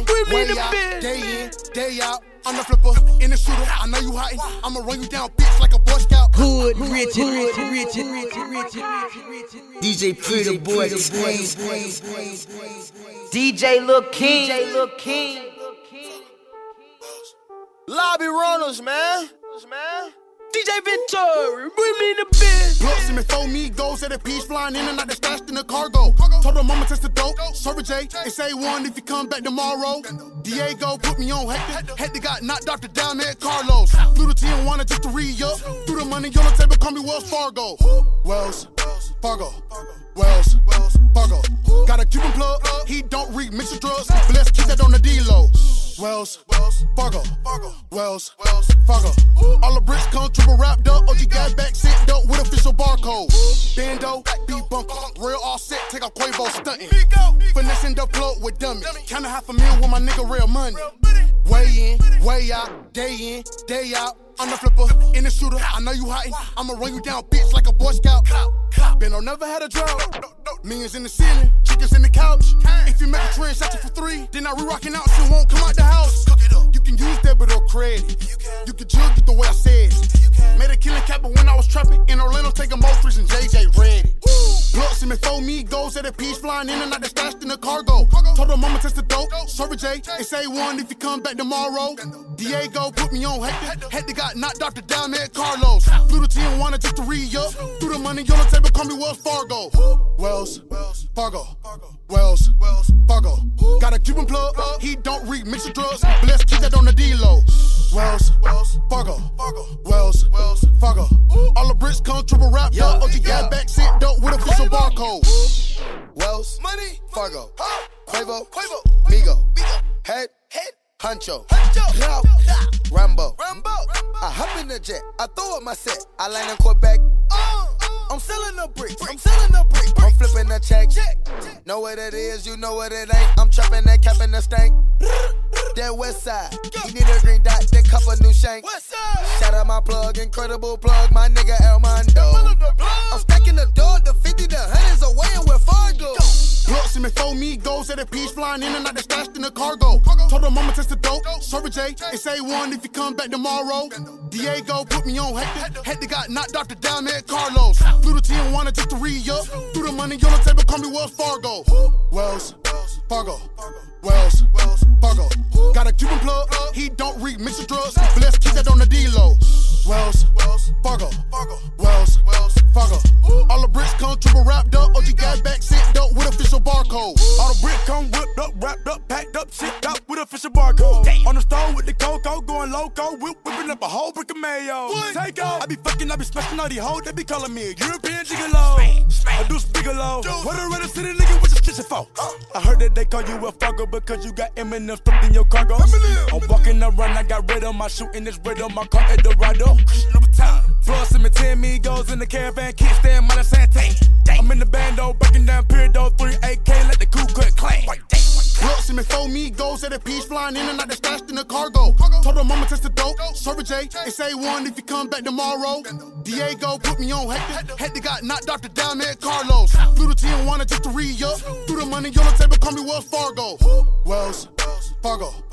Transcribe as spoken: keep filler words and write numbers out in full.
We way mean out, the day in, day out. I'm the flipper, in the shooter. I know you hiding. I'ma run you down, bitch, like a Boy Scout. Hood, Richard, Richard, Richard, Richard, Richard, Richard. D J Pretty Boy, D J Lil King, D J Lil King. Lobby runners, man. man. D J Victor, we mean the biz. Bloods and four me goes at a piece flying in and out the stashed in the cargo. Told her mama test the dope. Sorry, Jay, it's A one if you come back tomorrow. Diego put me on Hector. Hector got knocked off the down there at Carlos. Flew to Tijuana just to re-up. Threw the money on the table, call me Wells Fargo. Wells Fargo. Wells Fargo. Got a Cuban plug, he don't read mixed drugs. Bless, keep that on the D-Lo. Wells Fargo. Wells Fargo. All the bricks come triple wrapped up. O G got back, sit dope with official barcode. Bando, B bunker. Real all set, take out Quavo stunting. Finessing the plug with dummies. Counting half a mil with my nigga real money. Way in, way out, day in, day out. I'm the flipper, in the shooter. I know you hiding. I'ma run you down, bitch, like a Boy Scout. Bando never had a drought. Millions in the ceiling, chickens in the couch. If you make a trend, shot you for three. Then I re-rockin' out, she won't come out the house. You can use debit or credit. You can jug it the way I said it. Made a killing cap, but when I was trapping in Orlando, taking more threes and J J ready. Bloods and four me goes at a piece flying in and out the stashed in the cargo. Told her mama test the dope. Sorry, Jay, it's A one if you come back tomorrow. Diego put me on Hector. Hector got knocked off the down there at Carlos. Flew to Tijuana just to re-up. Threw the money on the table, call me Wells Fargo. Wells Fargo. Wells Fargo. Got a Cuban plug, he don't read mixed drugs. Bless, keep that on the D-Lo. Wells Fargo. Wells Fargo. All the bricks come triple wrapped up. O G got back, sit dope with official barcode. Wells Fargo. Quavo. Migo. Head. Huncho. Rambo. I hop in the jet. I throw up my set. I land in Quebec. I'm selling a brick. I'm selling a brick. I'm flipping a check. Know what it is, you know what it ain't. I'm trapping that cap in the stank. That west side. He need a green dot, that cup a new shank. Shout out my plug, incredible plug, my nigga El Mondo. I'm stacking the door, the fifty, the hundreds away and with Fargo. Bloods and four me goes at a piece flying in and out the stashed in the cargo. Told her mama test the dope. Sorry, Jay, it's A one if you come back tomorrow. Diego put me on Hector. Hector got knocked off the down there at Carlos. Flew to Tijuana just to re-up. Threw the money on the table, call me Wells Fargo. Wells Fargo. Wells Fargo. Got a Cuban plug, he don't read mixed drugs. Bless, keep that on the D-Lo. Wells Fargo. Wells Fargo. All the bricks come triple wrapped up. O G got back, sit dope with official barcode. All the bricks come whipped up, wrapped up, packed up, shipped out with official barcode. Damn. On the stove with the cocoa, going loco, whip, whipping up a whole brick of mayo. What? Take off. I be fucking, I be smashing all these hoes, they be calling me a European gigolo. I do Bigelow. What a real city nigga with your kitchen for? Uh. I heard that they call you a fucker because you got Eminem stuffed in your cargo. Eminem. I'm walking around, I got red on my shooting this red on my car Eldorado. Plus, some ten me goes in the caravan, kickstand, minus Sante. I'm in the bando, breaking down Peridot, three A K, let the Ku Klux Klan. Bloods and four me goes at a piece flying in and out the stashed in the cargo. Told her mama test the dope. Sorry, Jay, it's A one if you come back tomorrow. Diego put me on Hector. Hector got knocked off the down there at Carlos. Flew to Tijuana just to re-up. Threw the money on the table, call me Wells Fargo. Wells Fargo.